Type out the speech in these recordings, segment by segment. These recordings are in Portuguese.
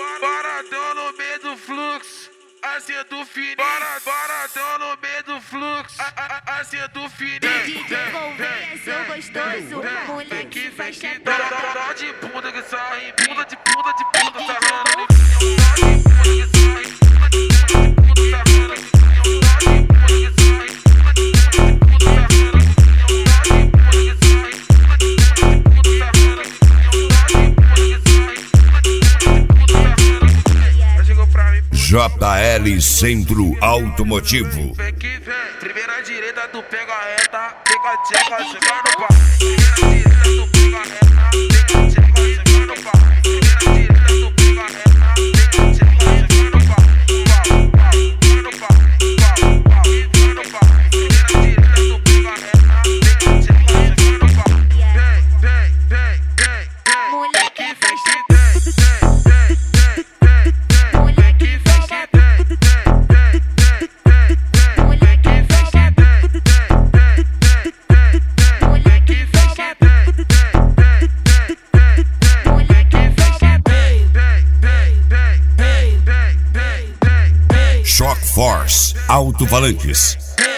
Baratão no meio do fluxo, assim do fininho. Baratão no meio do fluxo, assim do fininho. DJ Gouveia, sou gostoso, moleque faz quebrar. Dá de bunda que sai, bunda de sarrando. Dá de bunda que sai, JL Centro Automotivo. vem que vem, primeira direita tu pega a reta, pega a tcheca, chega no pau. Primeira direita tu pega a reta, pega a tcheca, chega no pau. Primeira direita tu pega a reta, pega a tcheca, chega no pau. Chega no pau, chega no pau. Primeira direita tu pega a reta, pega a tcheca, chega no pau. Vem, Moleque faz Shock Force Alto-Falantes.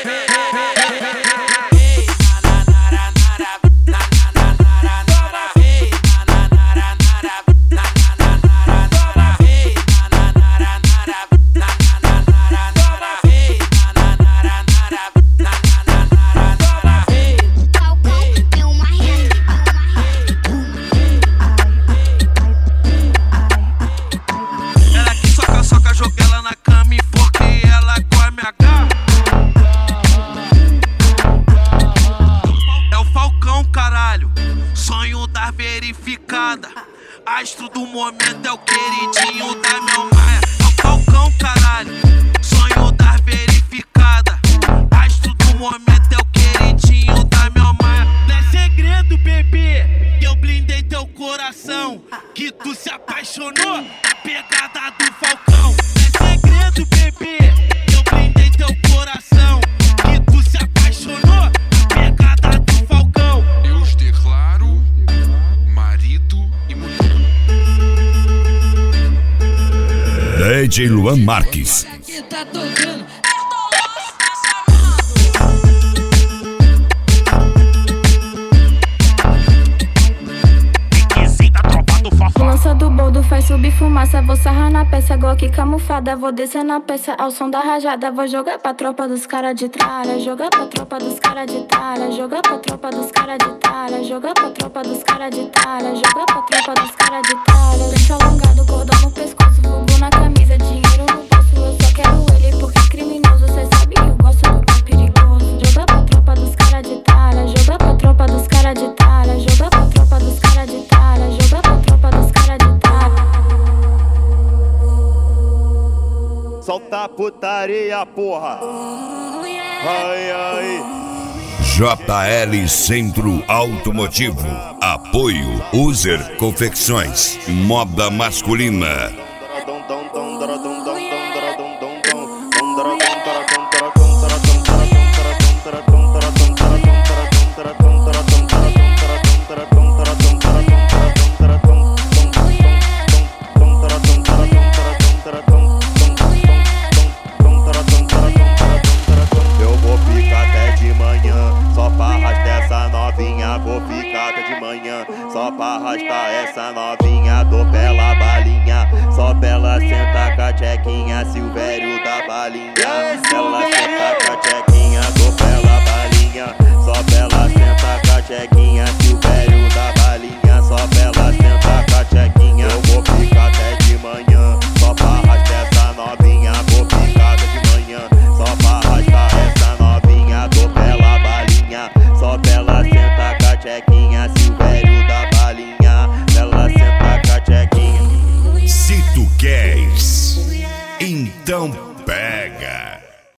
Verificada, astro do momento é o queridinho da Mel Maia. É o Falcão, caralho, sonho da verificada. Astro do momento é o queridinho da Mel Maia. Não é segredo, bebê, que eu blindei teu coração, que tu se apaixonou na pegada do Falcão. Não é segredo, bebê, que eu blindei teu coração, que tu se apaixonou na pegada do Falcão. eu os declaro marido e mulher. DJ Luan Marques. Aqui tá tocando. Lança do boldo, faz subir fumaça. Vou sarrar na peça, Glock camuflada. Vou descer na peça ao som da rajada. Vou jogar pra tropa dos cara de tralha. Jogar pra tropa dos cara de tralha. Jogar pra tropa dos cara de tralha. Jogar pra tropa dos cara de tralha. Jogar pra tropa dos cara de tralha. Lenço alongado, cordão no pescoço, vulgo na camisa, dinheiro no bolso. Eu só quero ele porque é criminoso. Cê sabe que eu gosto do que é perigoso. Jogar pra tropa dos cara de tralha. Jogar pra tropa dos cara de tralha. Jogar pra tropa dos cara de tralha. Jogar pra tropa dos cara de tralha. Solta a putaria, porra. Ai, ai. JL Centro Automotivo. Apoio User Confecções. Moda masculina. Só pra arrastar essa novinha, dou pela balinha. Só pra ela sentar com a tchequinha, Silvério da balinha. Ela senta com a tchequinha, dou pela balinha. Só pra ela sentar com a tchequinha, Silvério da balinha. Só pra ela sentar com a tchequinha. Eu vou ficar até de manhã, só pra arrastar essa novinha. Vou ficar até de manhã, só pra arrastar essa novinha, dou pela balinha. Só pra ela sentar com a tchequinha, Silvério da balinha. Ela senta com a tchequinha. Se tu queres, então